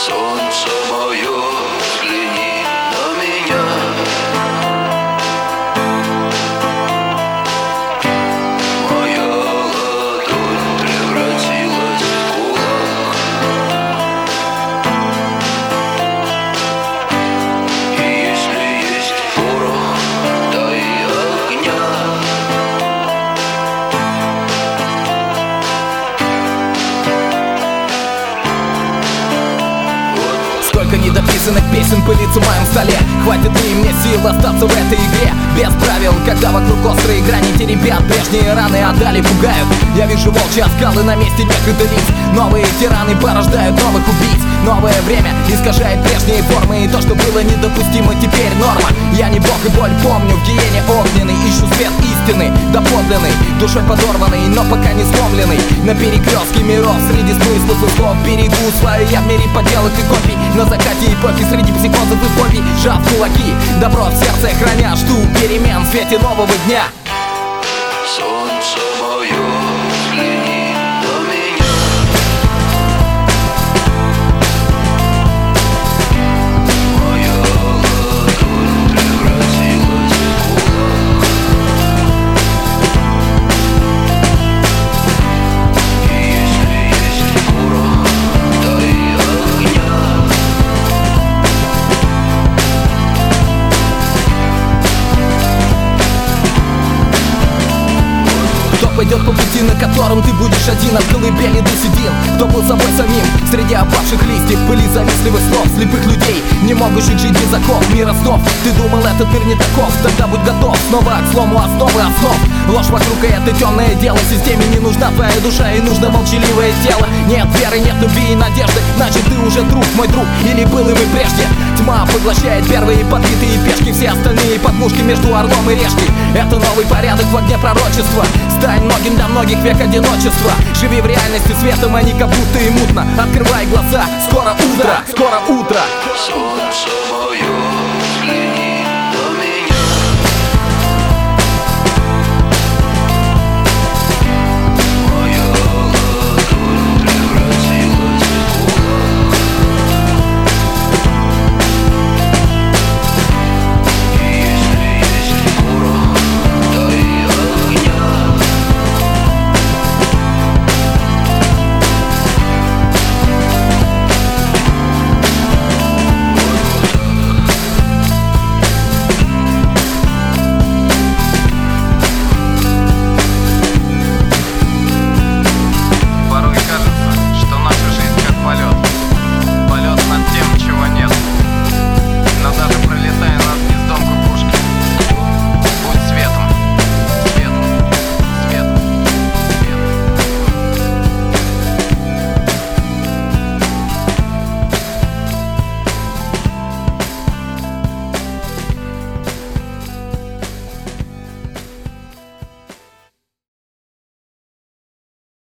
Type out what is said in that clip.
Солнце мое, взгляни на меня. Моя ладонь превратилась в кулак. И если есть порох, дай огня. Сколько недописанных песен пылится в моем столе. Хватит ли мне сил остаться в этой игре без правил, когда вокруг острые грани теребят. Прежние раны отдали, пугают. Я вижу волчьи оскалы на месте некогда лиц. Новые тираны порождают новых убийц. Новое время искажает прежние формы. И то, что было недопустимо, теперь норма. Я не бог и боль помню, в гиене огненный. Ищу свет истины, доподлинный, душой подорванный, но пока не сломленный. На перекрестке миров, среди смыслов и слов берегу свою я в мире поделок и копий. На закате эпохи, среди психозов и фобий, сжав кулаки, добро в сердце храня. Жду перемен в свете нового дня. Солнце мое, взгляни на меня. Моя ладонь превратилась в кулак. И если есть порох, дай огня. Кто пойдет по пути, на котором ты будешь один, от колыбели до седин? Кто был собой самим среди опавших листьев, пыли завистливых слов, слепых людей, не могущих жить без оков, мира снов? Ты думал, этот мир не таков? Тогда будь готов снова к слому основы основ. Ложь вокруг, и это темное дело. Системе не нужна твоя душа, и нужно молчаливое тело. Нет веры, нет любви и надежды, значит ты уже труп, мой друг, или был им и прежде. Тьма поглощает первые подбитые пешки, все остальные подмушки между орлом и решкой. Это новый порядок в огне пророчества. Стань многим для многих век одиночества. Живи в реальности светом, а не как будто и мутно. Открывай глаза, скоро утро, скоро утро. Солнце мое,